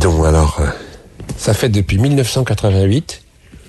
donc, alors, ça fait depuis 1988.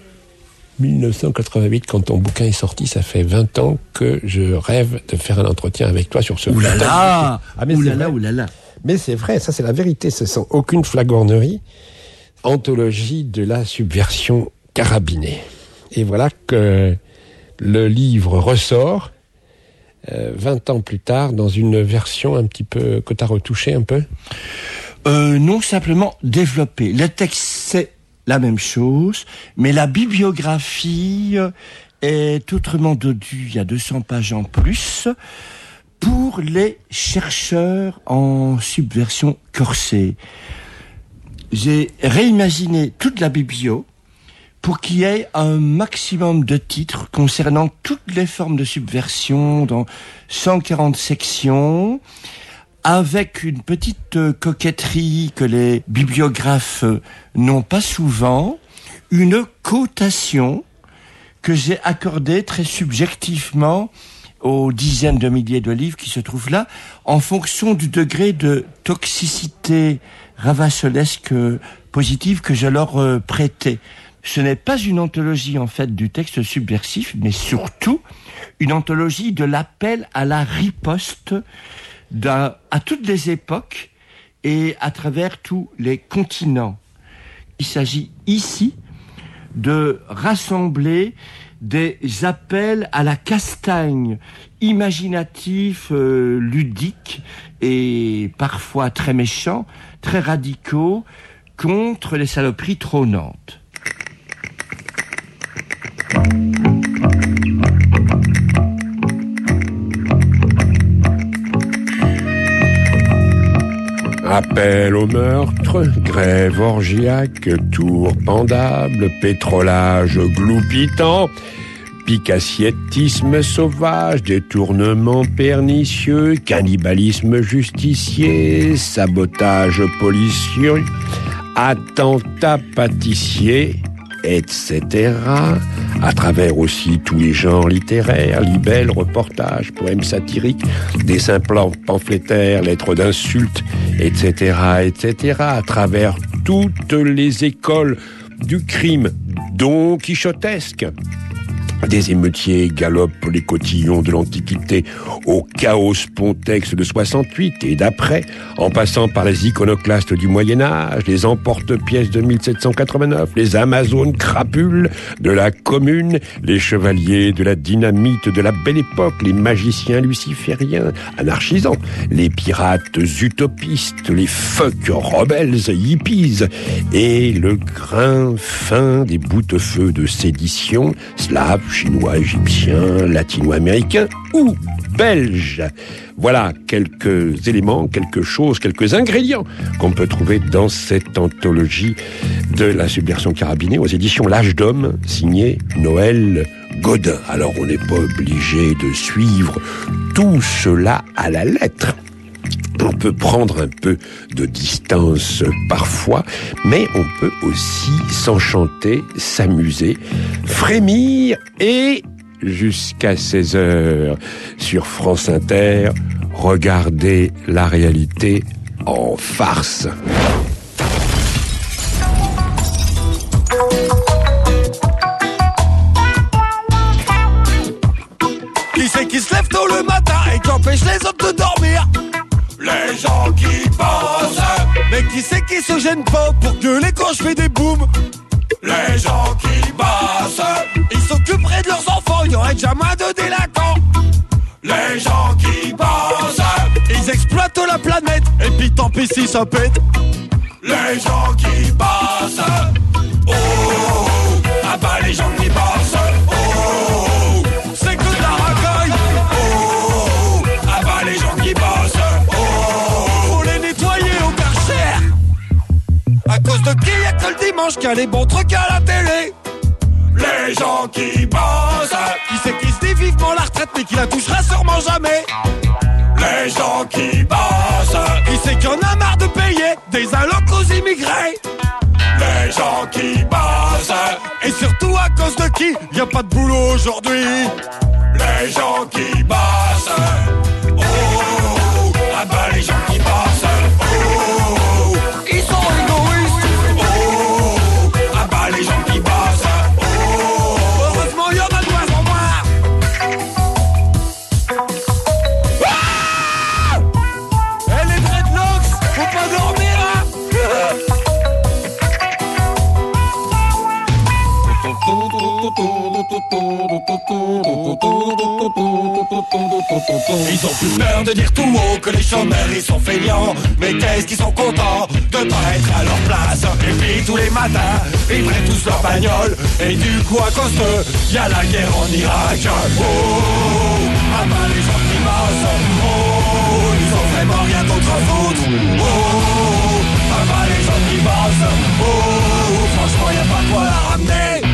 1988, quand ton bouquin est sorti, ça fait 20 ans que je rêve de faire un entretien avec toi sur ce bouquin. Oulala, oulala. Mais c'est vrai, ça c'est la vérité, ce sans aucune flagornerie. Anthologie de la subversion carabinée. Et voilà que le livre ressort 20 ans plus tard dans une version un petit peu que tu as retouchée un peu. Non, simplement développé. Le texte, c'est la même chose, mais la bibliographie est autrement dodue. Il y a 200 pages en plus pour les chercheurs en subversion corsée. J'ai réimaginé toute la biblio pour qu'il y ait un maximum de titres concernant toutes les formes de subversion dans 140 sections, avec une petite coquetterie que les bibliographes n'ont pas souvent, une cotation que j'ai accordée très subjectivement aux dizaines de milliers de livres qui se trouvent là, en fonction du degré de toxicité ravassolesque positive que je leur prêtais. Ce n'est pas une anthologie en fait du texte subversif, mais surtout une anthologie de l'appel à la riposte à toutes les époques et à travers tous les continents. Il s'agit ici de rassembler des appels à la castagne, imaginatifs, ludiques et parfois très méchants, très radicaux, contre les saloperies trônantes. Appel au meurtre, grève orgiaque, tour pendable, pétrolage gloupitant, picassiettisme sauvage, détournement pernicieux, cannibalisme justicier, sabotage policier, attentat pâtissier, etc. À travers aussi tous les genres littéraires, libelles, reportages, poèmes satiriques, dessins pamphlétaires, lettres d'insultes, etc., etc. À travers toutes les écoles du crime don quichotesque. Des émeutiers galopent les cotillons de l'Antiquité au chaos pontex de 68 et d'après, en passant par les iconoclastes du Moyen-Âge, les emporte-pièces de 1789, les Amazones crapules de la Commune, les chevaliers de la dynamite de la Belle Époque, les magiciens lucifériens anarchisants, les pirates utopistes, les fuck rebelles hippies et le grain fin des boutefeux de sédition slaves, chinois, égyptiens, latino-américains ou belges. Voilà quelques éléments, quelques ingrédients qu'on peut trouver dans cette anthologie de la subversion carabinée aux éditions L'Âge d'Homme, signé Noël Godin. Alors on n'est pas obligé de suivre tout cela à la lettre. On peut prendre un peu de distance parfois, mais on peut aussi s'enchanter, s'amuser, frémir et, jusqu'à 16h sur France Inter, regarder la réalité en farce. Qui c'est qui se lève tôt le matin et qui empêche les autres de dormir? Les gens qui pensent. Mais qui c'est qui se gêne pas pour gueuler quand je fais des booms? Les gens qui bossent. Ils s'occuperaient de leurs enfants, il y aurait déjà moins de délinquants. Les gens qui bossent. Ils exploitent la planète, et puis tant pis si ça pète. Les gens qui bossent. Oh, ah bah les gens qui bossent. Oh, c'est que de la racaille. Oh, ah bah les gens qui bossent. À cause de qui y'a que le dimanche qu'il y a les bons trucs à la télé? Les gens qui bossent. Qui c'est qui se dit vivement la retraite mais qui la touchera sûrement jamais? Les gens qui bossent. Qui c'est qui en a marre de payer des allocs aux immigrés? Les gens qui bossent. Et surtout à cause de qui y'a pas de boulot aujourd'hui? Les gens qui bossent. Oh, ah bah les gens qui bossent. Oh, ils sont égoïstes. Ils ont plus peur de dire tout haut que les chômeurs ils sont feignants. Mais qu'est-ce qu'ils sont contents de pas être à leur place. Et puis tous les matins, ils prennent tous leur bagnole. Et du coup à cause d'eux, y'a la guerre en Irak. Oh, à part les gens qui bossent. Oh, ils ont vraiment rien d'autre à foutre. Oh, à part les gens qui bossent. Oh, franchement y'a pas quoi la ramener.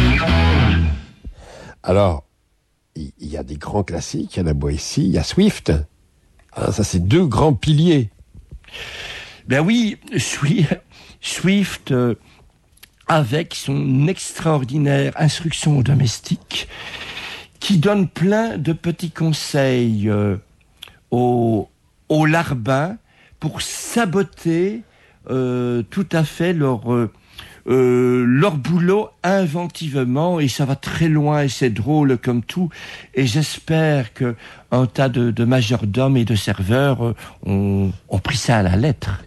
Alors, il y a des grands classiques, il y a la Boétie, il y a Swift. Hein, ça, c'est deux grands piliers. Ben oui, Swift, avec son extraordinaire instruction domestique, qui donne plein de petits conseils aux larbins pour saboter tout à fait leur boulot inventivement, et ça va très loin et c'est drôle comme tout, et j'espère que un tas de majordomes et de serveurs ont pris ça à la lettre.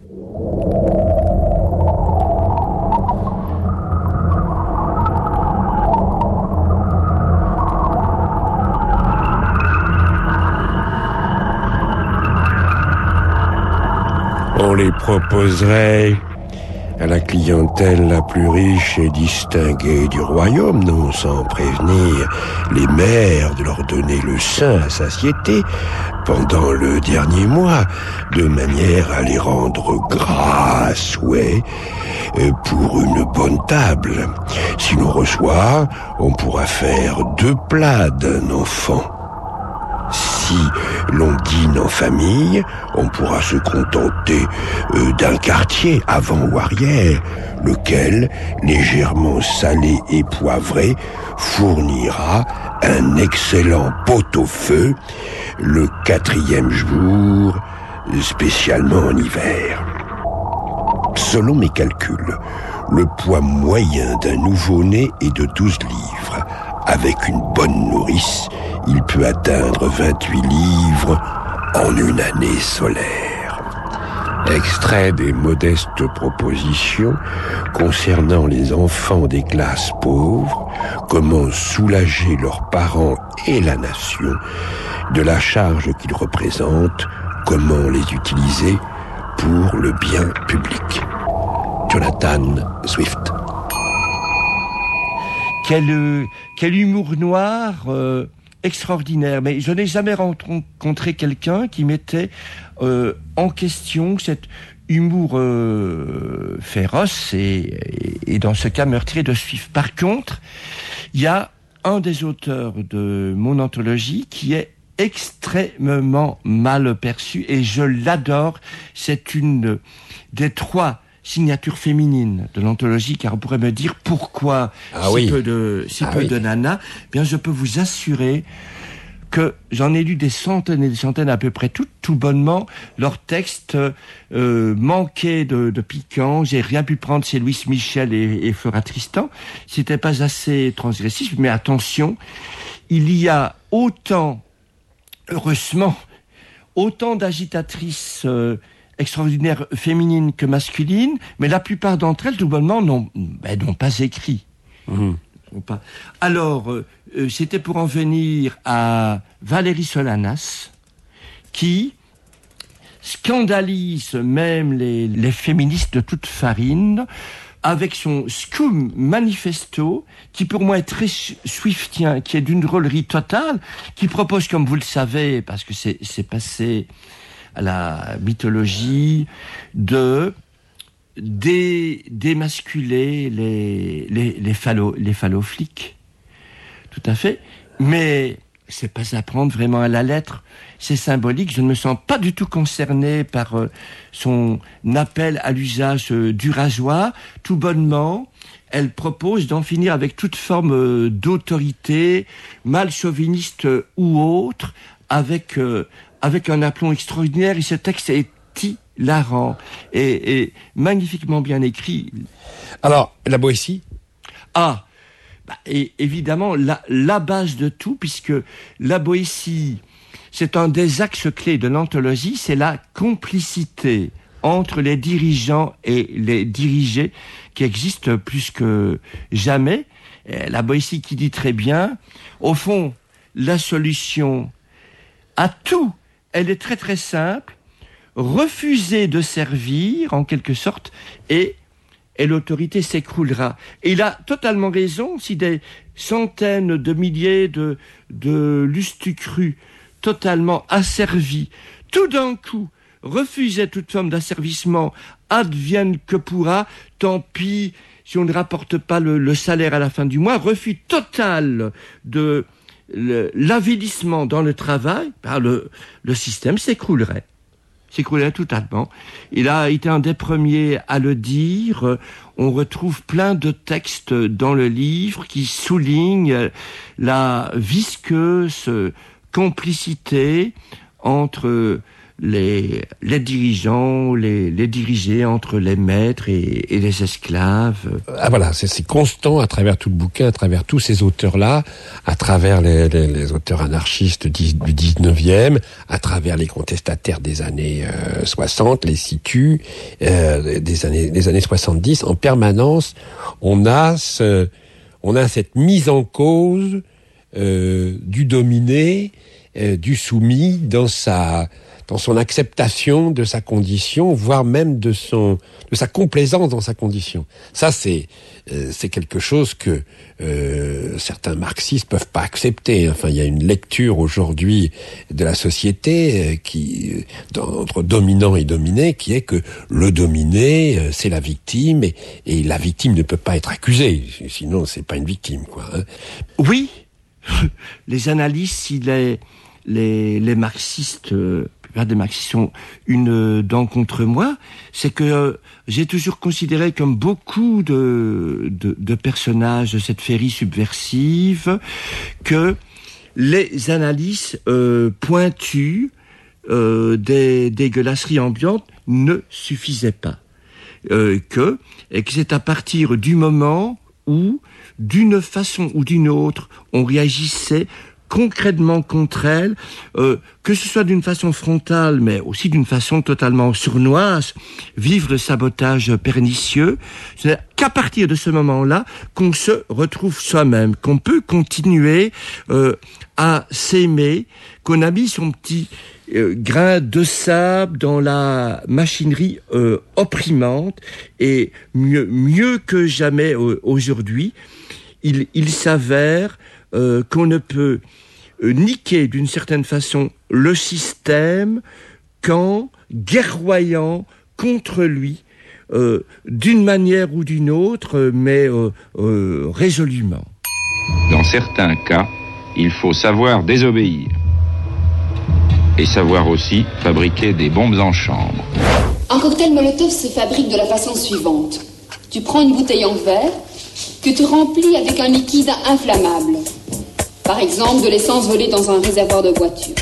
On les proposerait à la clientèle la plus riche et distinguée du royaume, non sans prévenir les maires de leur donner le sein à satiété pendant le dernier mois, de manière à les rendre gras à souhait pour une bonne table. Si l'on reçoit, on pourra faire 2 plats d'un enfant. Si l'on dîne en famille, on pourra se contenter d'un quartier avant ou arrière, lequel, légèrement salé et poivré, fournira un excellent pot-au-feu le 4e jour, spécialement en hiver. Selon mes calculs, le poids moyen d'un nouveau-né est de 12 livres. Avec une bonne nourrice, il peut atteindre 28 livres en une année solaire. Extrait des modestes propositions concernant les enfants des classes pauvres, comment soulager leurs parents et la nation de la charge qu'ils représentent, comment les utiliser pour le bien public. Jonathan Swift. Quel humour noir extraordinaire. Mais je n'ai jamais rencontré quelqu'un qui mettait en question cet humour féroce et dans ce cas meurtrier de Swift. Par contre, il y a un des auteurs de mon anthologie qui est extrêmement mal perçu et je l'adore. C'est une des 3 signature féminine de l'anthologie, car on pourrait me dire pourquoi peu de nanas. Bien, je peux vous assurer que j'en ai lu des centaines et des centaines à peu près tout bonnement. Leurs textes manquaient de piquant. J'ai rien pu prendre chez Louise Michel et Flora Tristan. C'était pas assez transgressif, mais attention, il y a heureusement, autant d'agitatrices extraordinaires féminines que masculines, mais la plupart d'entre elles, tout bonnement, n'ont pas écrit. Mmh. Alors, c'était pour en venir à Valérie Solanas, qui scandalise même les féministes de toute farine, avec son Scum Manifesto, qui pour moi est très swiftien, qui est d'une drôlerie totale, qui propose, comme vous le savez, parce que c'est passé à la mythologie, de démasculer les phallofliques. Tout à fait. Mais c'est pas à prendre vraiment à la lettre. C'est symbolique. Je ne me sens pas du tout concerné par son appel à l'usage du rasoir. Tout bonnement, elle propose d'en finir avec toute forme d'autorité, mal chauviniste ou autre, avec un aplomb extraordinaire. Et ce texte est hilarant et magnifiquement bien écrit. Alors, la Boétie ? Et évidemment, la base de tout, puisque la Boétie, c'est un des axes clés de l'anthologie, c'est la complicité entre les dirigeants et les dirigés qui existe plus que jamais. la Boétie qui dit très bien, au fond, la solution à tout, elle est très très simple, refuser de servir, en quelque sorte, et l'autorité s'écroulera. Et il a totalement raison, si des centaines de milliers de lustucrus totalement asservis, tout d'un coup, refusaient toute forme d'asservissement, advienne que pourra, tant pis si on ne rapporte pas le salaire à la fin du mois, refus total de l'avilissement dans le travail, le système s'écroulerait totalement. Il a été un des premiers à le dire. On retrouve plein de textes dans le livre qui soulignent la visqueuse complicité entre les dirigeants, les dirigés, entre les maîtres et les esclaves. Ah voilà, c'est constant à travers tout le bouquin, à travers tous ces auteurs-là, à travers les auteurs anarchistes du 19e, à travers les contestataires des années 60, les situs des années 70. En permanence, on a cette mise en cause du dominé, du soumis dans son acceptation de sa condition, voire même de sa complaisance dans sa condition. Ça, c'est quelque chose que certains marxistes peuvent pas accepter. Enfin, il y a une lecture aujourd'hui de la société entre dominant et dominé, qui est que le dominé, c'est la victime, et la victime ne peut pas être accusée, sinon c'est pas une victime, quoi. Hein. Oui, les analystes, si les marxistes, des marxistes ont une dent contre moi, c'est que j'ai toujours considéré comme beaucoup de personnages de cette féerie subversive que les analyses pointues des dégueulasseries ambiantes ne suffisaient pas. Et que c'est à partir du moment où, d'une façon ou d'une autre, on réagissait concrètement contre elle, que ce soit d'une façon frontale, mais aussi d'une façon totalement sournoise, vivre le sabotage pernicieux, c'est qu'à partir de ce moment-là, qu'on se retrouve soi-même, qu'on peut continuer à s'aimer, qu'on a mis son petit grain de sable dans la machinerie opprimante, et mieux que jamais aujourd'hui, il s'avère qu'on ne peut niquer d'une certaine façon le système qu'en guerroyant contre lui d'une manière ou d'une autre, mais résolument. Dans certains cas, il faut savoir désobéir et savoir aussi fabriquer des bombes en chambre. Un cocktail Molotov se fabrique de la façon suivante. Tu prends une bouteille en verre que tu remplis avec un liquide inflammable. Par exemple, de l'essence volée dans un réservoir de voiture.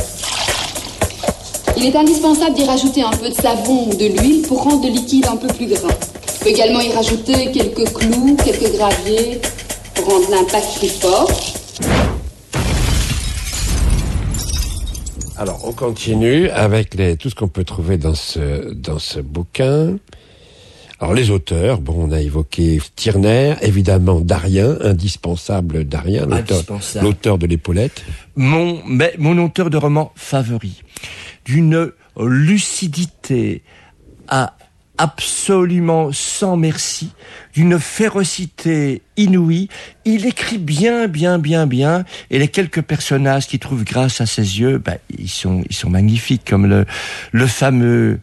Il est indispensable d'y rajouter un peu de savon ou de l'huile pour rendre le liquide un peu plus gras. Tu peux également y rajouter quelques clous, quelques graviers pour rendre l'impact plus fort. Alors, on continue avec tout ce qu'on peut trouver dans ce bouquin. Alors, les auteurs, on a évoqué Stirner, évidemment Darien, indispensable Darien, l'auteur de l'Épaulette. Mon auteur de roman favori, d'une lucidité absolument sans merci, d'une férocité inouïe. Il écrit bien, et les quelques personnages qu'il trouve grâce à ses yeux, ils sont magnifiques, comme le fameux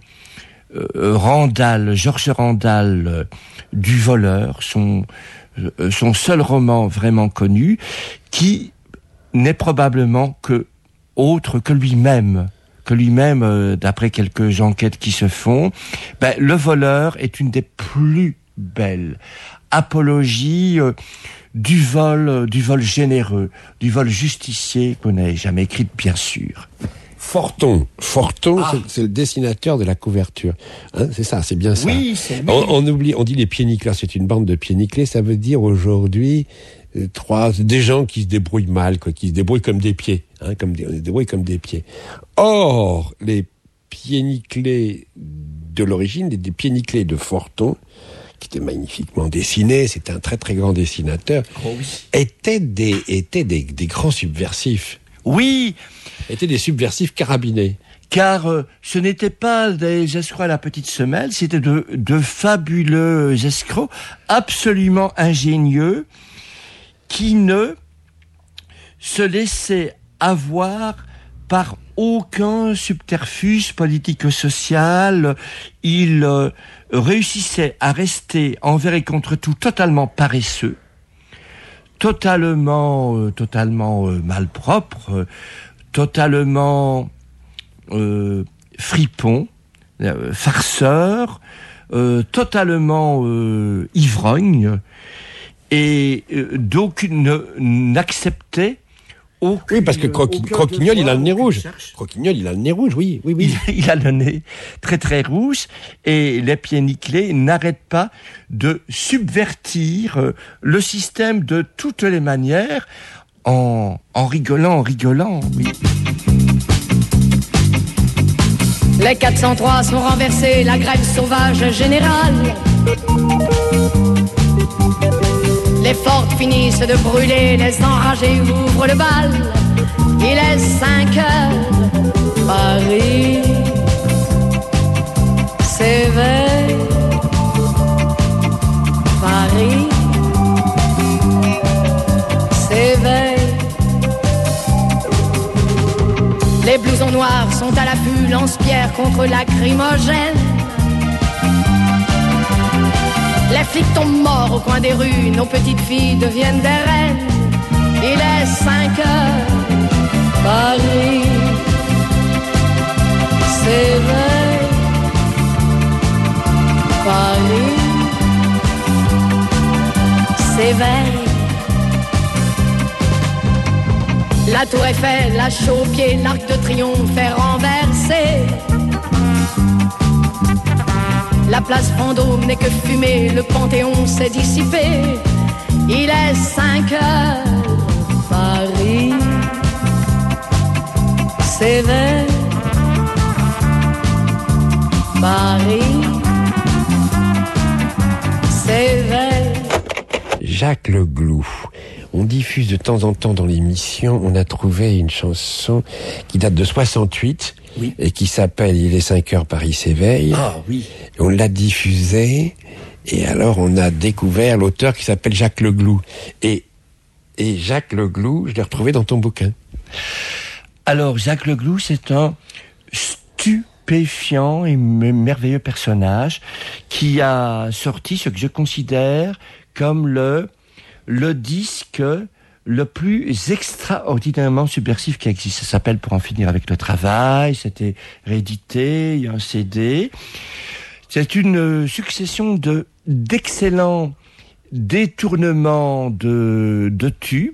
Georges Randal, du voleur, son seul roman vraiment connu, qui n'est probablement que autre que lui-même, d'après quelques enquêtes qui se font. Le voleur est une des plus belles apologies du vol généreux, du vol justicier qu'on ait jamais écrite, bien sûr. Forton, c'est le dessinateur de la couverture. Hein, c'est ça, c'est bien ça. Oui, c'est lui. On dit les pieds nickelés, c'est une bande de pieds nickelés, ça veut dire aujourd'hui des gens qui se débrouillent mal, qui se débrouillent comme des pieds, débrouillent comme des pieds. Or, les pieds nickelés de l'origine, des pieds nickelés de Forton, qui était magnifiquement dessiné, c'était un très très grand dessinateur, étaient des grands subversifs. Oui, Étaient des subversifs carabinés. car ce n'étaient pas des escrocs à la petite semelle, c'était de fabuleux escrocs absolument ingénieux qui ne se laissaient avoir par aucun subterfuge politico-social. Ils réussissaient à rester envers et contre tout totalement paresseux, totalement malpropres, totalement fripons, farceurs, totalement ivrognes, et n'acceptaient aucune... Oui, parce que Croquignol, il a le nez rouge. Croquignol, il a le nez rouge, oui. Il a le nez très très rouge, et les pieds nickelés n'arrêtent pas de subvertir le système de toutes les manières, en rigolant, oui. Les 403 sont renversés, la grève sauvage générale. Les fortes finissent de brûler, les enragés ouvrent le bal. Il est 5 heures, Paris s'éveille. Paris s'éveille. Les blousons noirs sont à l'affût, lance-pierre contre lacrymogène. Les flics tombent morts au coin des rues, nos petites filles deviennent des reines. Il est 5 heures, Paris s'éveille. Paris s'éveille. La tour Eiffel, la chaux au pied, l'arc de triomphe est renversé. La place Vendôme n'est que fumée, le Panthéon s'est dissipé. Il est 5 heures, Paris s'éveille. Paris s'éveille. Jacques Le Gloup. On diffuse de temps en temps dans l'émission, on a trouvé une chanson qui date de 68, oui, et qui s'appelle Il est 5 heures, Paris s'éveille. Ah oui. Et on l'a diffusée, et alors on a découvert l'auteur qui s'appelle Jacques Le Gloup. Et Jacques Le Gloup, je l'ai retrouvé dans ton bouquin. Alors, Jacques Le Gloup, c'est un stupéfiant et merveilleux personnage qui a sorti ce que je considère comme le disque le plus extraordinairement subversif qui existe. Ça s'appelle Pour en finir avec le travail, c'était réédité, il y a un CD. C'est une succession d'excellents détournements de tubes,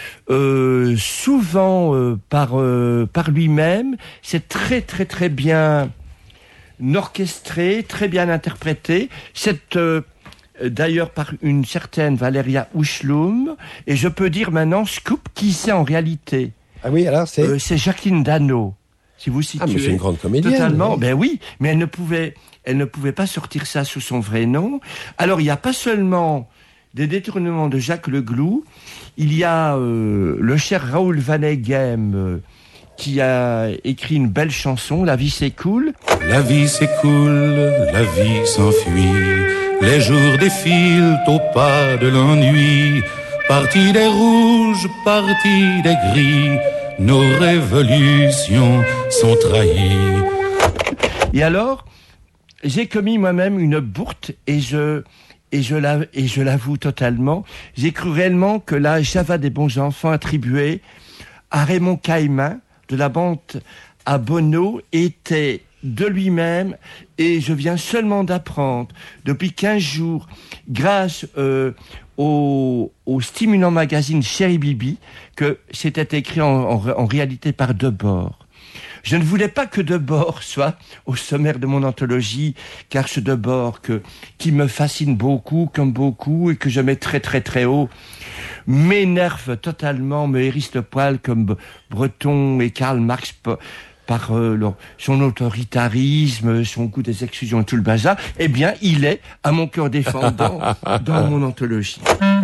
souvent par lui-même. C'est très très très bien orchestré, très bien interprété. C'est d'ailleurs par une certaine Valéria Ouchlum, et je peux dire maintenant, scoop, qui c'est en réalité. Ah oui, alors c'est Jacqueline Dano, si vous situez. Ah, mais c'est une grande comédienne. Totalement, oui. Ben oui, mais elle ne pouvait pas sortir ça sous son vrai nom. Alors, il n'y a pas seulement des détournements de Jacques Le Gloup, il y a le cher Raoul Vaneigem, qui a écrit une belle chanson, La vie s'écoule. La vie s'écoule, la vie s'enfuit, les jours défilent au pas de l'ennui, parti des rouges, parti des gris, nos révolutions sont trahies. Et alors, j'ai commis moi-même une bourte, et je l'avoue totalement, j'ai cru réellement que la Java des bons enfants attribuée à Raymond Caïman, de la bande à Bono, était de lui-même, et je viens seulement d'apprendre depuis 15 jours, grâce au stimulant magazine Chéri Bibi, que c'était écrit en réalité par Debord. Je ne voulais pas que Debord soit au sommaire de mon anthologie, car ce Debord qui me fascine beaucoup, comme beaucoup, et que je mets très très très haut, m'énerve totalement, me hérisse le poil comme Breton et Karl Marx par son autoritarisme, son goût des exclusions et tout le bazar, eh bien, il est à mon cœur défendant dans mon anthologie.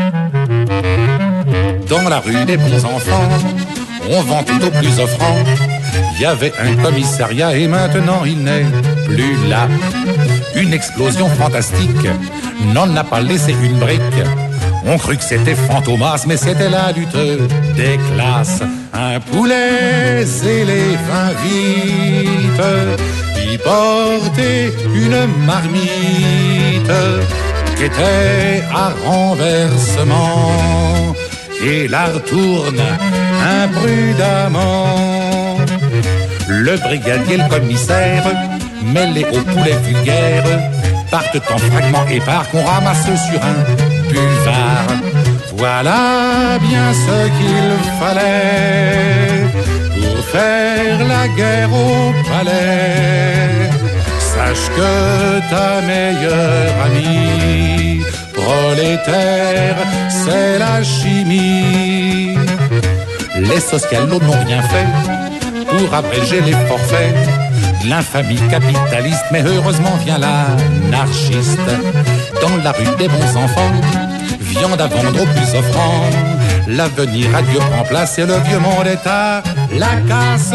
Dans la rue des bons enfants, on vend tout au plus offrant. Il y avait un commissariat et maintenant il n'est plus là. Une explosion fantastique n'en a pas laissé une brique. On crut que c'était Fantomas, mais c'était la lutte des classes. Un poulet, c'est les 20 vite, qui portait une marmite qui était à renversement et la retourne imprudemment. Le brigadier, le commissaire, mêlés au poulet vulgaire, partent en fragments épars qu'on ramasse sur un buvard. Voilà bien ce qu'il fallait pour faire la guerre au palais. Sache que ta meilleure amie prolétaire, c'est la chimie. Les socialos n'ont rien fait pour abréger les forfaits de l'infamie capitaliste, mais heureusement vient l'anarchiste. Dans la rue des bons enfants, viande à vendre au plus offrant. L'avenir à Dieu prend place et le vieux monde est à la casse.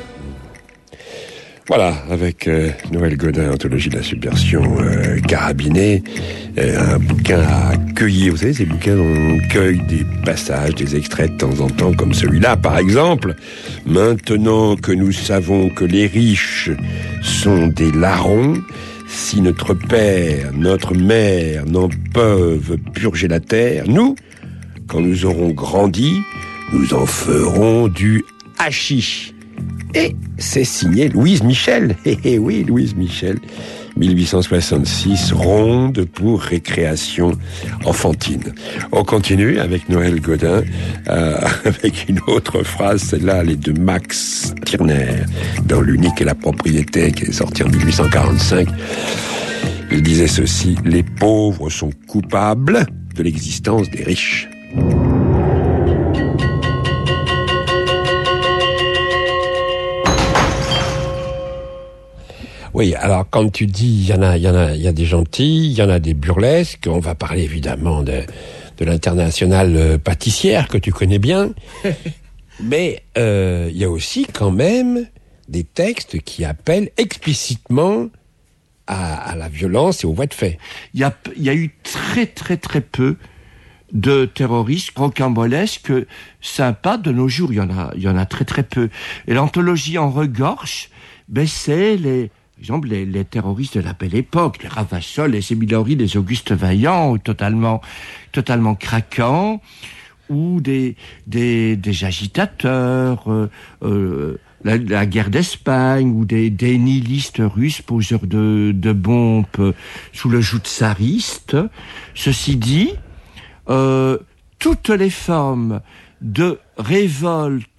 Voilà, avec Noël Godin, Anthologie de la subversion carabinée, un bouquin à cueillir. Vous savez, ces bouquins, on cueille des passages, des extraits de temps en temps, comme celui-là, par exemple. Maintenant que nous savons que les riches sont des larrons, si notre père, notre mère n'en peuvent purger la terre, nous, quand nous aurons grandi, nous en du hachis. Et c'est signé Louise Michel. Eh oui, Louise Michel. 1866, ronde pour récréation enfantine. On continue avec Noël Godin, avec une autre phrase, celle-là, elle est de Max Stirner, dans L'unique et la propriété, qui est sorti en 1845. Il disait ceci: les pauvres sont coupables de l'existence des riches. Oui, alors quand tu dis il y a des gentils, il y en a des burlesques, on va parler évidemment de l'Internationale pâtissière que tu connais bien, mais il y a aussi quand même des textes qui appellent explicitement à la violence et aux voies de fait. Il y a eu très très très peu de terroristes rocambolesques sympas de nos jours. Il y en a très très peu. Et l'anthologie en regorge, c'est par exemple, les terroristes de la belle époque, les Ravachol, les Émile Henry, les Auguste Vaillant, totalement craquants, ou des agitateurs, la guerre d'Espagne, ou des nihilistes russes poseurs de bombes sous le joug tsariste. Ceci dit, toutes les formes de révolte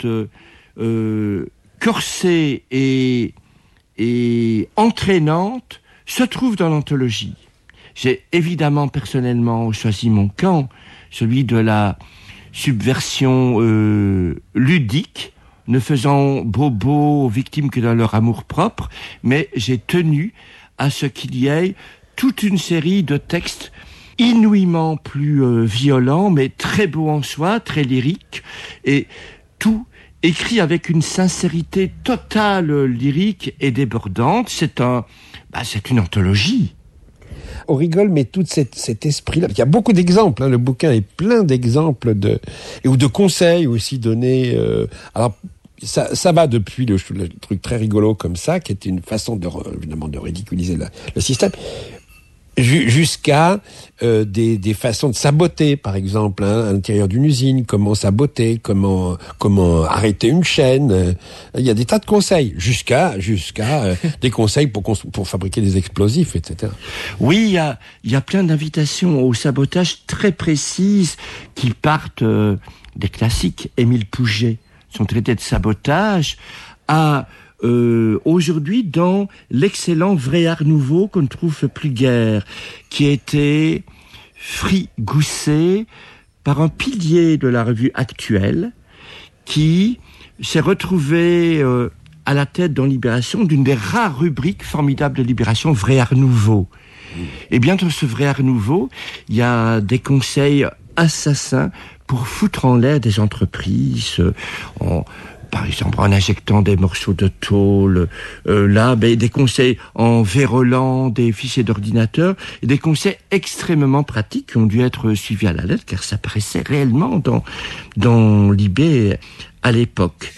corsée et entraînante se trouve dans l'anthologie. J'ai évidemment personnellement choisi mon camp, celui de la subversion ludique, ne faisant bobo aux victimes que dans leur amour-propre, mais j'ai tenu à ce qu'il y ait toute une série de textes inouïment plus violents, mais très beaux en soi, très lyriques, et tout écrit avec une sincérité totale, lyrique et débordante. C'est une anthologie. On rigole, mais tout cet esprit-là, il y a beaucoup d'exemples, le bouquin est plein d'exemples ou de conseils aussi donnés. Alors, ça va depuis le truc très rigolo comme ça, qui était une façon évidemment de ridiculiser le système, jusqu'à des façons de saboter, par exemple, à l'intérieur d'une usine, comment saboter, comment arrêter une chaîne. Il y a des tas de conseils, jusqu'à des conseils pour fabriquer des explosifs, etc. Oui, il y a plein d'invitations au sabotage très précises qui partent des classiques. Émile Pouget, son traité de sabotage, à aujourd'hui dans l'excellent Vrai Art Nouveau qu'on ne trouve plus guère, qui a été frigoussé par un pilier de la revue Actuelle qui s'est retrouvé à la tête dans Libération d'une des rares rubriques formidables de Libération, Vrai Art Nouveau. Et bien dans ce Vrai Art Nouveau, il y a des conseils assassins pour foutre en l'air des entreprises, par exemple en injectant des morceaux de tôle, des conseils en verrouillant des fichiers d'ordinateur, et des conseils extrêmement pratiques qui ont dû être suivis à la lettre, car ça paraissait réellement dans Libé à l'époque.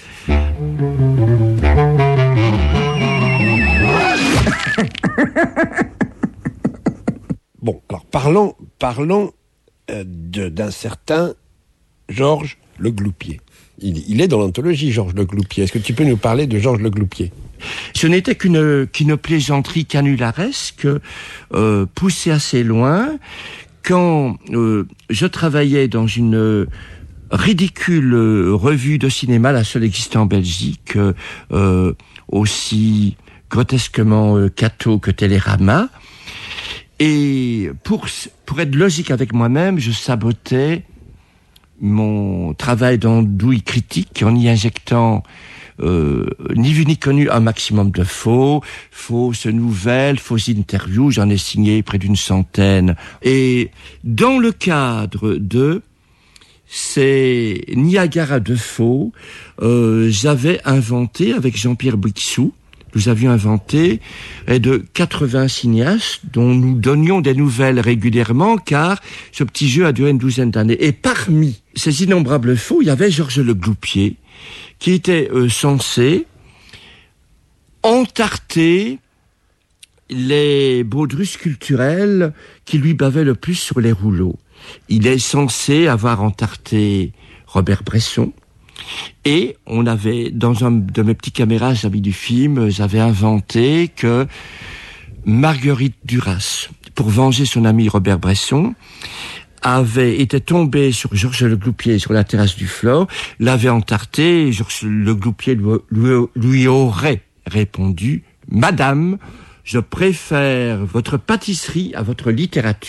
Bon, alors parlons d'un certain Georges Le Gloupier. Il est dans l'anthologie, Georges Le Gloupier. Est-ce que tu peux nous parler de Georges Le Gloupier ? Ce n'était qu'une plaisanterie canularesque, poussée assez loin, quand je travaillais dans une ridicule revue de cinéma, la seule existant en Belgique, aussi grotesquement catho que Télérama. Et pour être logique avec moi-même, je sabotais mon travail d'andouille critique en y injectant ni vu ni connu un maximum de fausses nouvelles, fausses interviews. J'en ai signé près d'une centaine. Et dans le cadre de ces Niagara de faux, j'avais inventé avec Jean-Pierre Brixou, nous avions inventé de 80 cinéastes dont nous donnions des nouvelles régulièrement, car ce petit jeu a duré une douzaine d'années. Et parmi ces innombrables faux, il y avait Georges Le Gloupier, qui était censé entarter les baudrusses culturelles qui lui bavaient le plus sur les rouleaux. Il est censé avoir entarté Robert Bresson, et on avait, dans un de mes petits caméras amis du film, j'avais inventé que Marguerite Duras, pour venger son ami Robert Bresson, avait été tombée sur Georges Le Gloupier sur la terrasse du Flore, l'avait entarté, et Georges Le Gloupier lui aurait répondu « Madame, je préfère votre pâtisserie à votre littérature ».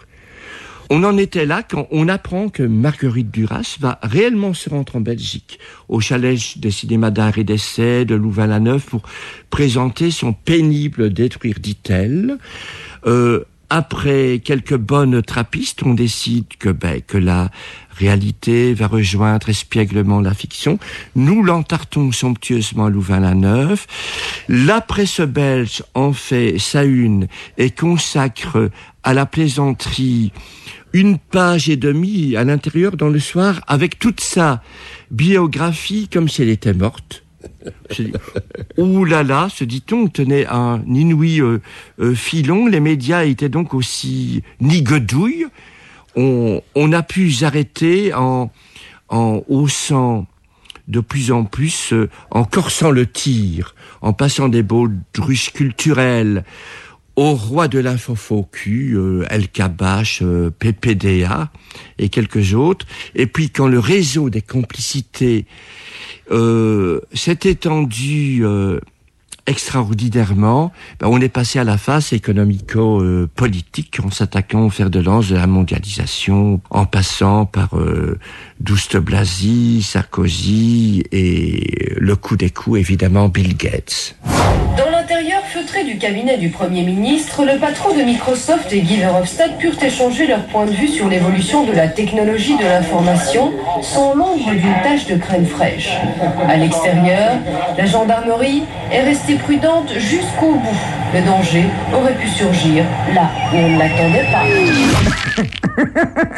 On en était là quand on apprend que Marguerite Duras va réellement se rendre en Belgique, au chalet des cinémas d'art et d'essai de Louvain-la-Neuve, pour présenter son pénible Détruire, dit-elle. Après quelques bonnes trappistes, on décide que la réalité va rejoindre espièglement la fiction. Nous l'entartons somptueusement à Louvain-la-Neuve. La presse belge en fait sa une et consacre à la plaisanterie 1 page et demie à l'intérieur dans le soir, avec toute sa biographie comme si elle était morte. Ouh là là, se dit-on, tenait un inouï filon. Les médias étaient donc aussi niguedouilles. On a pu arrêter en haussant de plus en plus, en corsant le tir, en passant des baudrusses culturelles au roi de l'infofocus, El Kabash, PPDA et quelques autres. Et puis quand le réseau des complicités s'est étendu extraordinairement, on est passé à la phase économico-politique en s'attaquant au fer de lance de la mondialisation, en passant par Douste Blazy, Sarkozy et le coup des coups, évidemment, Bill Gates. Dans l'intérieur feutré du cabinet du Premier ministre, le patron de Microsoft et Guy Verhofstadt purent échanger leur point de vue sur l'évolution de la technologie de l'information sans l'ombre d'une tache de crème fraîche. À l'extérieur, la gendarmerie est restée prudente jusqu'au bout. Le danger aurait pu surgir là où on ne l'attendait pas.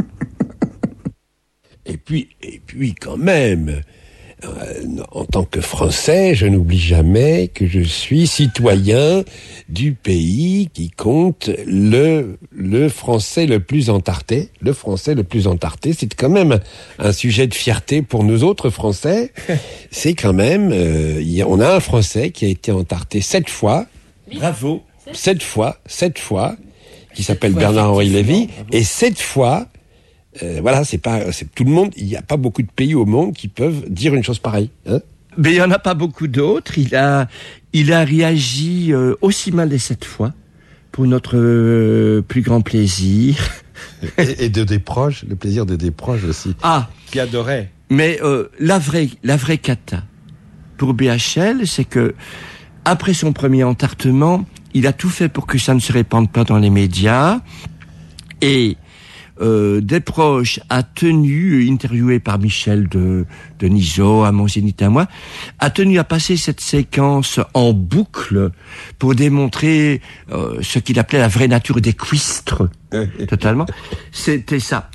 Et puis quand même, en tant que Français, je n'oublie jamais que je suis citoyen du pays qui compte le Français le plus entarté. Le Français le plus entarté, c'est quand même un sujet de fierté pour nous autres Français. C'est quand même, on a un Français qui a été entarté 7 fois. Bravo. 7 fois, qui s'appelle Bernard-Henri Lévy, et 7 fois. Voilà, c'est tout le monde. Il n'y a pas beaucoup de pays au monde qui peuvent dire une chose pareille. Hein, mais il y en a pas beaucoup d'autres. Il a réagi aussi mal les 7 fois pour notre plus grand plaisir. et de des proches, le plaisir de des proches aussi. Ah, qui adoraient. Mais la vraie cata, pour BHL, c'est que après son premier entartement, il a tout fait pour que ça ne se répande pas dans les médias. Et Desproges a tenu, interviewé par Michel Denisot, à Mon Zénith à moi, a tenu à passer cette séquence en boucle pour démontrer ce qu'il appelait la vraie nature des cuistres. Totalement. C'était ça.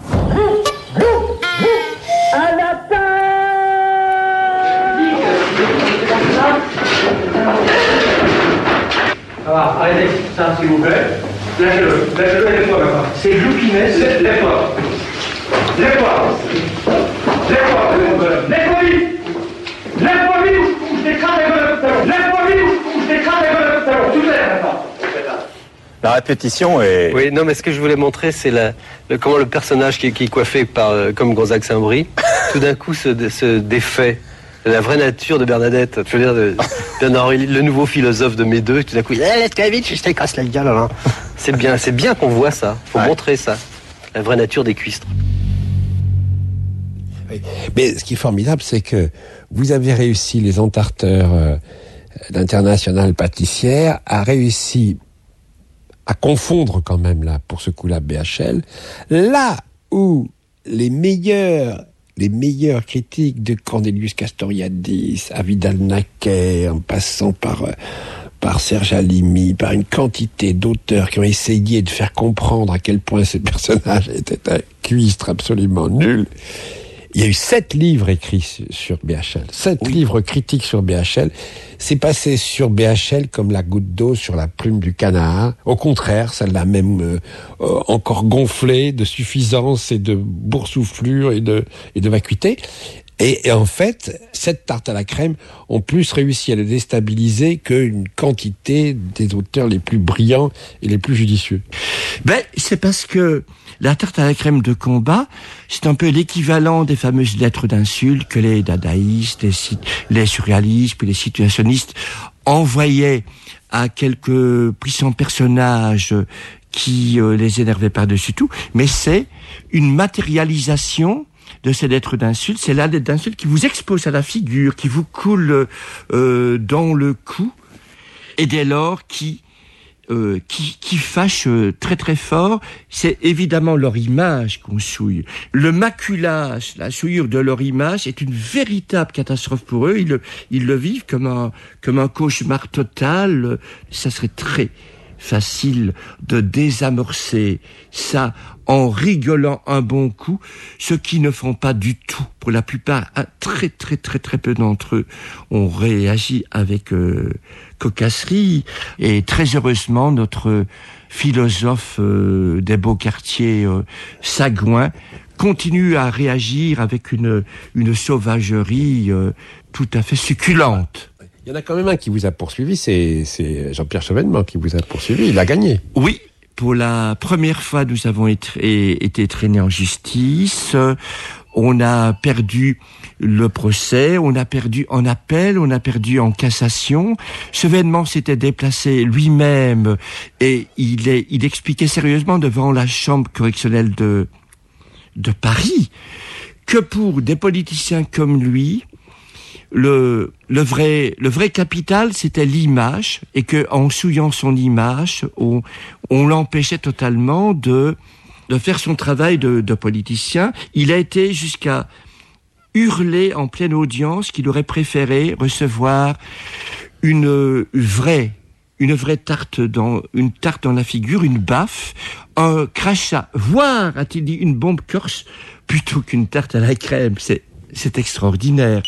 Alors, arrêtez ça, s'il vous plaît. Lâchez-le, lève-toi maintenant. C'est Loukinès, lève-toi. Lève-toi vite. Lève-toi vite ou je t'écrase les gueules tout à l'heure. Lève-toi vite ou je t'écrase les gueules tout à l'heure. Tu te lèves maintenant. La répétition est... Oui, non, mais ce que je voulais montrer, c'est comment le personnage qui est coiffé comme Gonzague Saint-Brie, tout d'un coup se défait. La vraie nature de Bernadette, je veux dire, Bernard-Henri, le nouveau philosophe de mes deux, tout d'un coup, laisse-toi vite, je te casse la gueule. Hein. C'est bien qu'on voit ça, faut montrer ça, la vraie nature des cuistres. Oui. Mais ce qui est formidable, c'est que vous avez réussi, les entarteurs d'Internationale Pâtissière, a réussi à confondre quand même, là, pour ce coup-là, BHL, là où les meilleurs critiques de Cornelius Castoriadis à Vidal-Naquet, en passant par Serge Halimi, par une quantité d'auteurs qui ont essayé de faire comprendre à quel point ce personnage était un cuistre absolument nul. Il y a eu 7 livres écrits sur BHL, 7 livres critiques sur BHL. C'est passé sur BHL comme la goutte d'eau sur la plume du canard. Au contraire, ça l'a même encore gonflé de suffisance et de boursouflure et de vacuité. Et en fait, cette tarte à la crème ont plus réussi à le déstabiliser qu'une quantité des auteurs les plus brillants et les plus judicieux. Ben, c'est parce que la tarte à la crème de combat, c'est un peu l'équivalent des fameuses lettres d'insultes que les dadaïstes, les surréalistes, puis les situationnistes envoyaient à quelques puissants personnages qui les énervaient par-dessus tout. Mais c'est une matérialisation de ces lettres d'insultes. C'est la lettre d'insulte qui vous expose à la figure, qui vous coule dans le cou, et dès lors qui fâche très très fort. C'est évidemment leur image qu'on souille. Le maculage, la souillure de leur image est une véritable catastrophe pour eux. Ils le vivent comme un cauchemar total. Ça serait très facile de désamorcer ça en rigolant un bon coup, ce qui ne font pas du tout. Pour la plupart, très très très très peu d'entre eux ont réagi avec cocasserie, et très heureusement notre philosophe des beaux quartiers Sagouin continue à réagir avec une sauvagerie tout à fait succulente. Il y en a quand même un qui vous a poursuivi, c'est Jean-Pierre Chevènement qui vous a poursuivi, il a gagné. Oui, pour la première fois, nous avons été traînés en justice. On a perdu le procès, on a perdu en appel, on a perdu en cassation. Chevènement s'était déplacé lui-même et il expliquait sérieusement devant la chambre correctionnelle de Paris que pour des politiciens comme lui, le vrai capital, c'était l'image, et que en souillant son image, on l'empêchait totalement de faire son travail de politicien. Il a été jusqu'à hurler en pleine audience qu'il aurait préféré recevoir une vraie tarte dans la figure, une baffe, un crachat, voire, a-t-il dit, une bombe corse, plutôt qu'une tarte à la crème. C'est extraordinaire.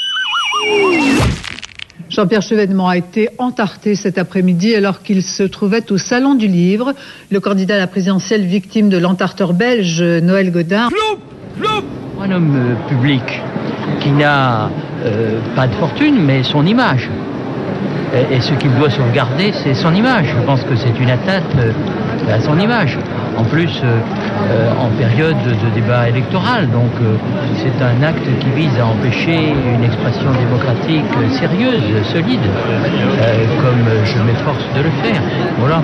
Jean-Pierre Chevènement a été entarté cet après-midi alors qu'il se trouvait au Salon du Livre. Le candidat à la présidentielle victime de l'entarteur belge Noël Gaudin. Un homme public qui n'a pas de fortune, mais son image. Et ce qu'il doit sauvegarder, c'est son image. Je pense que c'est une atteinte à son image. En plus, en période de débat électoral, donc c'est un acte qui vise à empêcher une expression démocratique sérieuse, solide, comme je m'efforce de le faire. Voilà.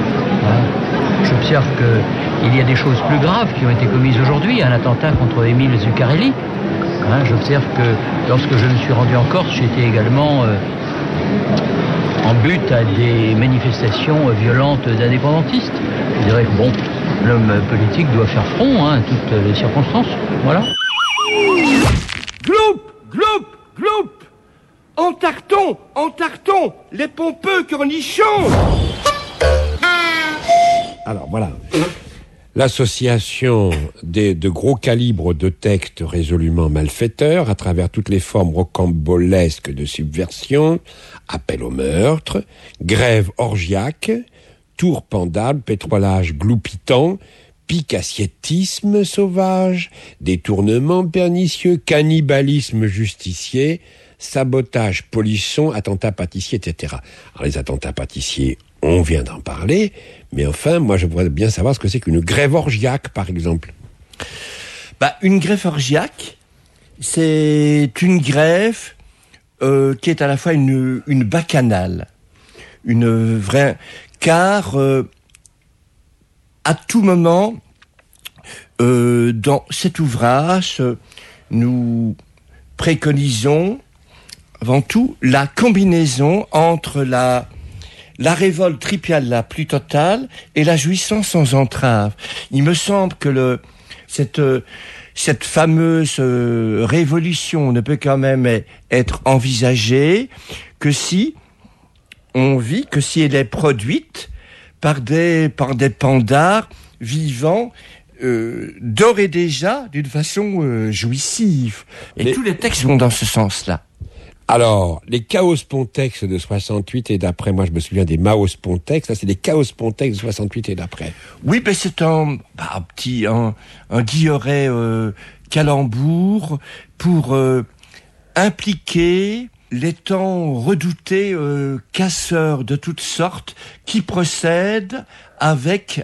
J'observe qu'il y a des choses plus graves qui ont été commises aujourd'hui, un attentat contre Émile Zuccarelli, J'observe que lorsque je me suis rendu en Corse, j'étais également en but à des manifestations violentes d'indépendantistes. Je dirais que bon, l'homme politique doit faire front à toutes les circonstances. Voilà. Gloup, gloup, gloup. En tarton, les pompeux cornichons. Alors voilà. L'association de gros calibres de textes résolument malfaiteurs à travers toutes les formes rocambolesques de subversion, appel au meurtre, grève orgiaque, tour pendable, pétrolage gloupitant, pique-assiettisme sauvage, détournement pernicieux, cannibalisme justicier, sabotage polisson, attentat pâtissier, etc. Alors les attentats pâtissiers, on vient d'en parler, mais enfin, moi je voudrais bien savoir ce que c'est qu'une grève orgiaque, par exemple. Une grève orgiaque, c'est une grève qui est à la fois une bacchanale, une vraie... Car à tout moment, dans cet ouvrage, nous préconisons avant tout la combinaison entre la révolte triviale la plus totale et la jouissance sans entrave. Il me semble que cette fameuse révolution ne peut quand même être envisagée que si elle est produite par des pandards vivant d'ores et déjà d'une façon jouissive. Et tous les textes vont dans ce sens-là. Alors, les Chaos Pontex de 68 et d'après, moi je me souviens des Maos Pontex, ça c'est des Chaos Pontex de 68 et d'après. Oui, mais c'est un guilleret calembour pour impliquer les temps redoutés casseurs de toutes sortes qui procèdent avec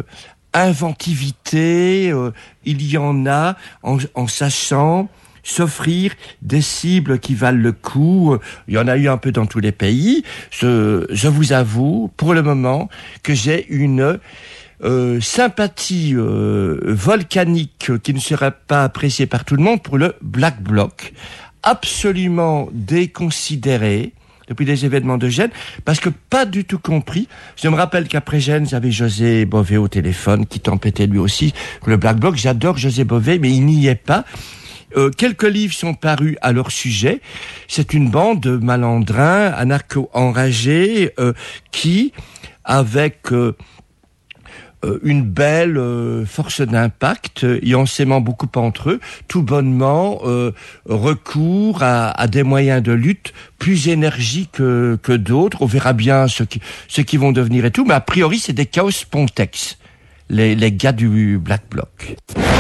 inventivité. Il y en a en sachant s'offrir des cibles qui valent le coup. Il y en a eu un peu dans tous les pays. Je vous avoue, pour le moment, que j'ai une sympathie volcanique qui ne sera pas appréciée par tout le monde pour le Black Bloc, absolument déconsidéré depuis les événements de Gênes, parce que pas du tout compris. Je me rappelle qu'après Gênes, j'avais José Bové au téléphone, qui tempêtait lui aussi le Black Bloc. J'adore José Bové, mais il n'y est pas. Quelques livres sont parus à leur sujet. C'est une bande de malandrins, anarcho-enragés, qui, avec une belle force d'impact, y en s'aimant beaucoup entre eux, tout bonnement recours à des moyens de lutte plus énergiques que d'autres. On verra bien ce qui vont devenir et tout, mais a priori c'est des Chaos Pontex, les gars du Black Bloc.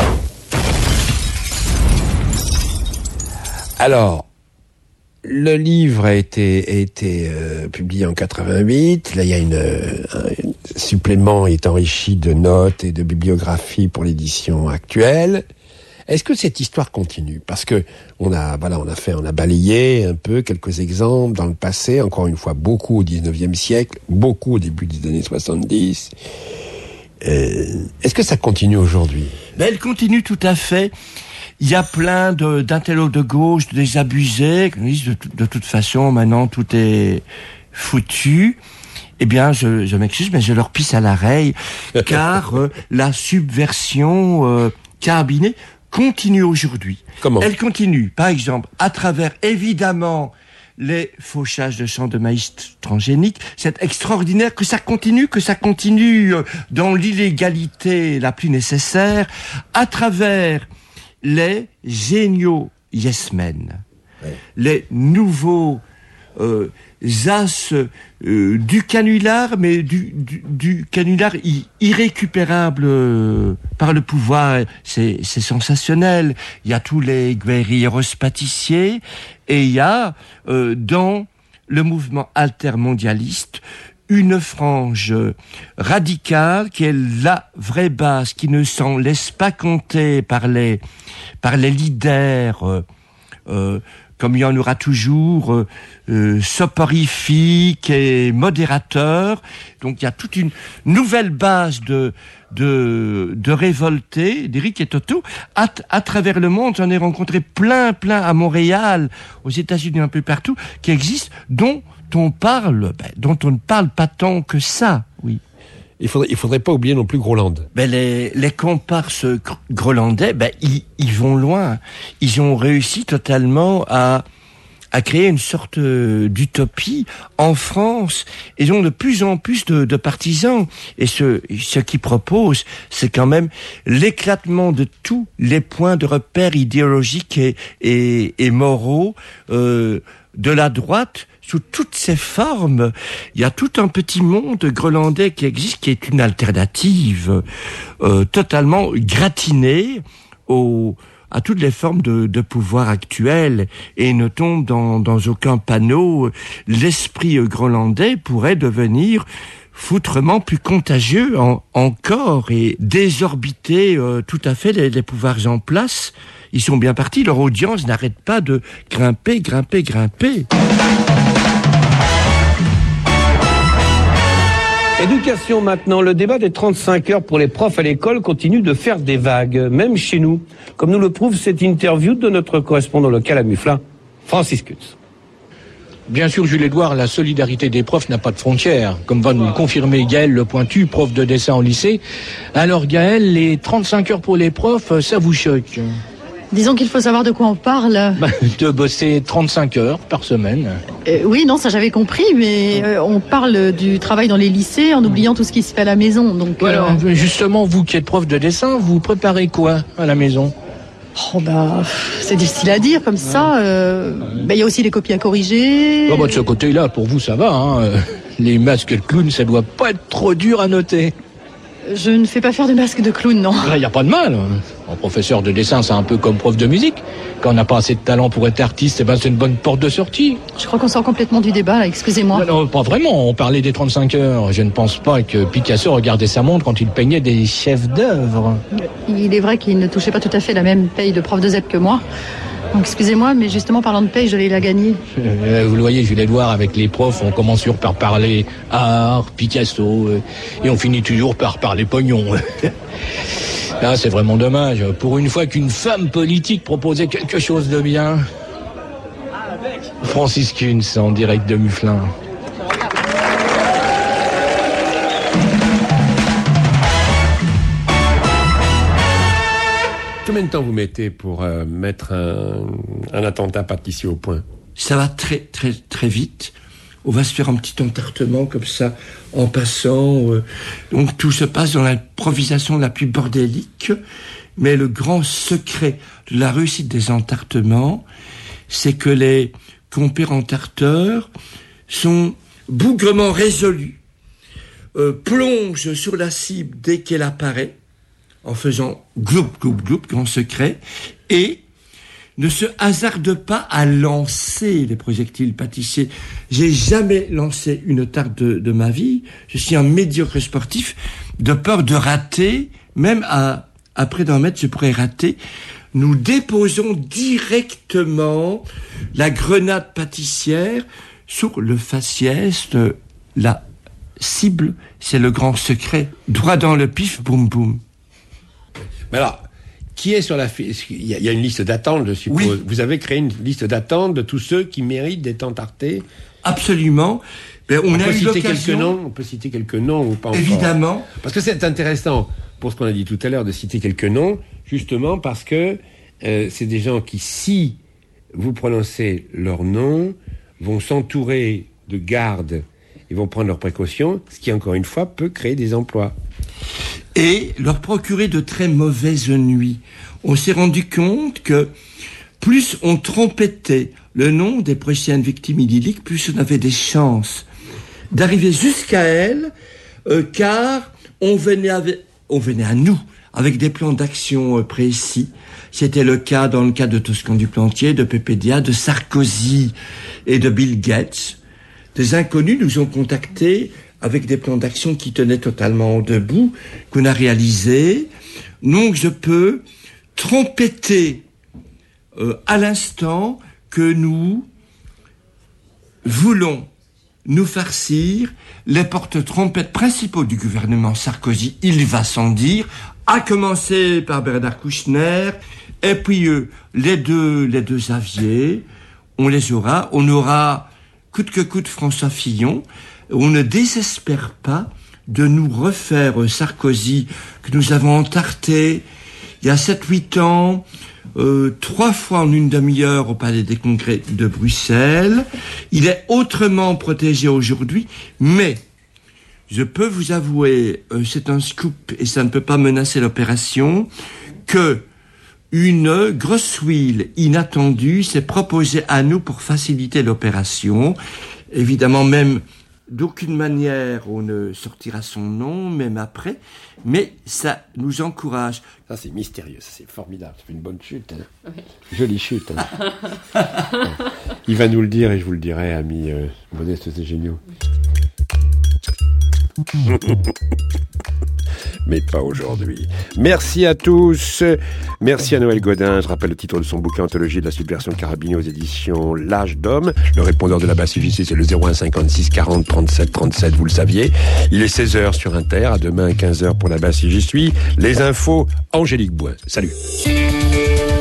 Alors, le livre a été publié en 88. Là, il y a un supplément est enrichi de notes et de bibliographies pour l'édition actuelle. Est-ce que cette histoire continue? Parce que on a balayé un peu quelques exemples dans le passé, encore une fois beaucoup au 19e siècle, beaucoup au début des années 70. Est-ce que ça continue aujourd'hui? Elle continue tout à fait. Il y a plein d'intellos de gauche, de désabusés, qui disent de toute façon, maintenant, tout est foutu. Eh bien, je m'excuse, mais je leur pisse à l'oreille, car la subversion carabinée continue aujourd'hui. Comment? Elle continue, par exemple, à travers, évidemment, les fauchages de champs de maïs transgéniques. C'est extraordinaire que ça continue dans l'illégalité la plus nécessaire, à travers les géniaux yes men, les nouveaux as du canular, mais du canular irrécupérable par le pouvoir. C'est sensationnel. Il y a tous les guerrilleros pâtissiers, et il y a dans le mouvement altermondialiste une frange radicale qui est la vraie base, qui ne s'en laisse pas compter par les leaders comme il y en aura toujours, soporifiques et modérateurs. Donc il y a toute une nouvelle base de révoltés, d'Éric et Toto, à travers le monde. J'en ai rencontré plein à Montréal, aux États-Unis, un peu partout, qui existent, dont on ne parle pas tant que ça, oui. Il faudrait pas oublier non plus Groland. Les comparses grolandais, ils vont loin. Ils ont réussi totalement à créer une sorte d'utopie en France. Ils ont de plus en plus de partisans. Et ce qu'ils proposent, c'est quand même l'éclatement de tous les points de repère idéologiques et moraux de la droite, sous toutes ses formes. Il y a tout un petit monde grolandais qui existe, qui est une alternative totalement gratinée à toutes les formes de pouvoir actuel, et ne tombe dans aucun panneau. L'esprit grolandais pourrait devenir foutrement plus contagieux encore et désorbiter tout à fait les pouvoirs en place. Ils sont bien partis, leur audience n'arrête pas de grimper. Éducation maintenant, le débat des 35 heures pour les profs à l'école continue de faire des vagues, même chez nous, comme nous le prouve cette interview de notre correspondant local à Mufflin, Francis Kutz. Bien sûr, Jules-Édouard, la solidarité des profs n'a pas de frontières, comme va nous le confirmer Gaël Le Pointu, prof de dessin en lycée. Alors Gaël, les 35 heures pour les profs, ça vous choque? Disons qu'il faut savoir de quoi on parle. De bosser 35 heures par semaine. Oui, non, ça j'avais compris, mais on parle du travail dans les lycées en oubliant tout ce qui se fait à la maison. Donc, alors, justement, vous qui êtes prof de dessin, vous préparez quoi à la maison? C'est difficile à dire comme ça. Il y a aussi les copies à corriger. De ce côté-là, pour vous, ça va. Hein. Les masques de clown, ça doit pas être trop dur à noter. Je ne fais pas faire de masque de clown, non. Il n'y a pas de mal. Un professeur de dessin, c'est un peu comme prof de musique. Quand on n'a pas assez de talent pour être artiste, c'est une bonne porte de sortie. Je crois qu'on sort complètement du débat, là, excusez-moi. Non, pas vraiment. On parlait des 35 heures. Je ne pense pas que Picasso regardait sa montre quand il peignait des chefs d'œuvre. Il est vrai qu'il ne touchait pas tout à fait la même paye de prof de ZEP que moi. Donc excusez-moi, mais justement, parlant de paye, je vais la gagner. Vous le voyez, Jules-Édouard, avec les profs, on commence toujours par parler art, Picasso, et on finit toujours par parler pognon. Là, c'est vraiment dommage. Pour une fois qu'une femme politique proposait quelque chose de bien. Francis Kutz, en direct de Mufflin. Combien de temps vous mettez pour mettre un attentat pâtissier au point? Ça va très vite. On va se faire un petit entartement comme ça, en passant. Donc tout se passe dans l'improvisation la plus bordélique. Mais le grand secret de la réussite des entartements, c'est que les compères entarteurs sont bougrement résolus, plongent sur la cible dès qu'elle apparaît, en faisant gloup, gloup, gloup, grand secret, et ne se hasarde pas à lancer les projectiles pâtissiers. J'ai jamais lancé une tarte de ma vie. Je suis un médiocre sportif, de peur de rater, même à près d'un mètre, je pourrais rater. Nous déposons directement la grenade pâtissière sur le faciès de la cible. C'est le grand secret. Droit dans le pif, boum, boum. Mais alors, qui est sur la fiche? Il y a une liste d'attente, je suppose. Oui. Vous avez créé une liste d'attente de tous ceux qui méritent d'être entartés? Absolument. On peut citer quelques noms. On peut citer quelques noms ou pas encore? Évidemment. Parce que c'est intéressant, pour ce qu'on a dit tout à l'heure, de citer quelques noms, justement parce que c'est des gens qui, si vous prononcez leur nom, vont s'entourer de gardes et vont prendre leurs précautions, ce qui, encore une fois, peut créer des emplois. Et leur procurer de très mauvaises nuits. On s'est rendu compte que plus on trompettait le nom des prochaines victimes idylliques, plus on avait des chances d'arriver jusqu'à elles, car on venait à nous avec des plans d'action précis. C'était le cas dans le cas de Toscan du Plantier, de PPDA, de Sarkozy et de Bill Gates. Des inconnus nous ont contactés avec des plans d'action qui tenaient totalement debout, qu'on a réalisés. Donc je peux trompeter à l'instant que nous voulons nous farcir les porte-trompettes principaux du gouvernement Sarkozy, il va sans dire, à commencer par Bernard Kouchner, et puis les deux aviers, on les aura, on aura coûte que coûte François Fillon, on ne désespère pas de nous refaire Sarkozy que nous avons entarté il y a 7-8 ans, 3 fois en une demi-heure au Palais des Congrès de Bruxelles. Il est autrement protégé aujourd'hui, mais je peux vous avouer, c'est un scoop et ça ne peut pas menacer l'opération, que une grosse huile inattendue s'est proposée à nous pour faciliter l'opération. Évidemment, même d'aucune manière on ne sortira son nom, même après, mais ça nous encourage. Ça, c'est mystérieux, ça, c'est formidable. C'est une bonne chute. Hein. Oui. Jolie chute. Hein. Il va nous le dire et je vous le dirai, amis modestes et géniaux. Mais pas aujourd'hui. Merci à tous. Merci à Noël Godin. Je rappelle le titre de son bouquin Anthologie de la subversion carabinée aux éditions L'Âge d'Homme. Le répondeur de la basse IJC, c'est le 01 56 40 37 37, vous le saviez. Il est 16h sur Inter. À demain à 15h pour la basse J'y suis. Les infos, Angélique Boin. Salut.